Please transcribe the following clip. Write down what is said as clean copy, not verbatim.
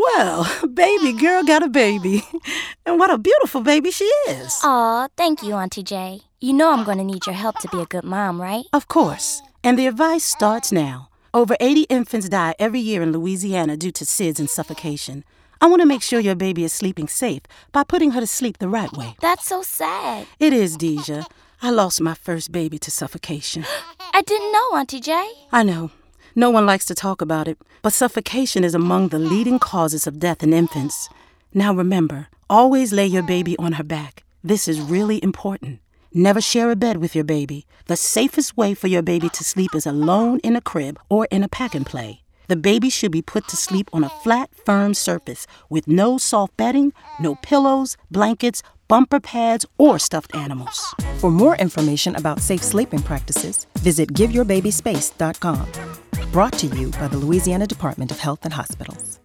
Well, baby girl got a baby. And what a beautiful baby she is. Aw, thank you, Auntie Jay. You know I'm going to need your help to be a good mom, right? Of course. And the advice starts now. Over 80 infants die every year in Louisiana due to SIDS and suffocation. I want to make sure your baby is sleeping safe by putting her to sleep the right way. That's so sad. It is, Deja. I lost my first baby to suffocation. I didn't know, Auntie Jay. I know. No one likes to talk about it, but suffocation is among the leading causes of death in infants. Now remember, always lay your baby on her back. This is really important. Never share a bed with your baby. The safest way for your baby to sleep is alone in a crib or in a pack and play. The baby should be put to sleep on a flat, firm surface with no soft bedding, no pillows, blankets, bumper pads, or stuffed animals. For more information about safe sleeping practices, visit GiveYourBabySpace.com. Brought to you by the Louisiana Department of Health and Hospitals.